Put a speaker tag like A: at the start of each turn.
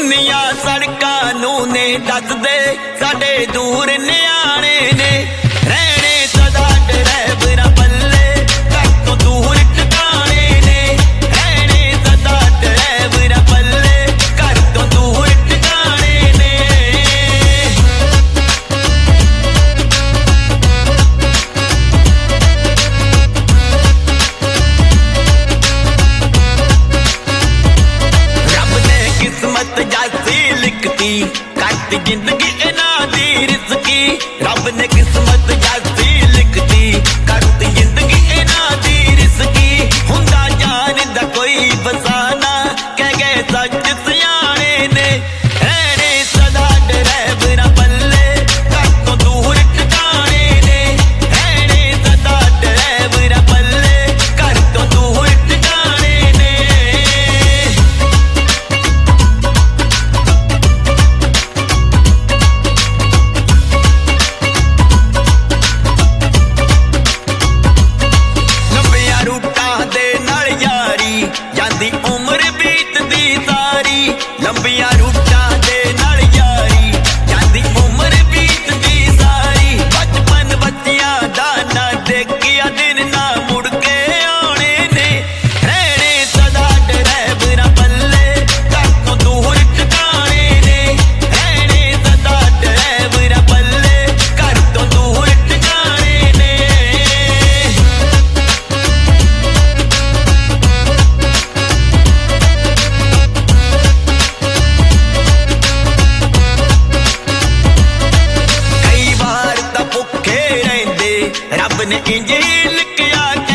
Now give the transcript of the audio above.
A: दुनिया सड़कां नूं ने दसदे साडे दूर न्याणे ने रहने सदा ड्राइवरां पल्ले घर तों दूर ठिकाणे ने रहने सदा ड्राइवरां पल्ले घर तों दूर ठिकाणे ने रब ने किस्मत जासी लिखती कट जिंदगी इन्हां दी रिज़की रब ने किस्मत जासी लिखती कट जिंदगी इन्हां दी रिज़की हुंदा जानदा कोई फसाना कह गए सच सियाणे ने रहने सदा ड्राइवरां पल्ले घर तों दूर ठिकाणे ने रहने सदा ड्राइवरां पल्ले घर तों दूर ठिकाणे ने लंबिया रूटां दे नाल यारी जांदी उम्र बीतदी सारी लंबिया रूटां दे नाल यारी जांदी उम्र बीतदी सारी बचपन बच्चियां दा ना देखिया दिन ना मुड़ के आने ने रहने सदा ड्राइवरां पल्ले घर तों दूर ठिकाणे ने रहने सदा ड्राइवरां पल्ले घर तों दूर ठिकाणे ने कई बार तां भुखे रहिंदे रब ने इंज ही लिखिया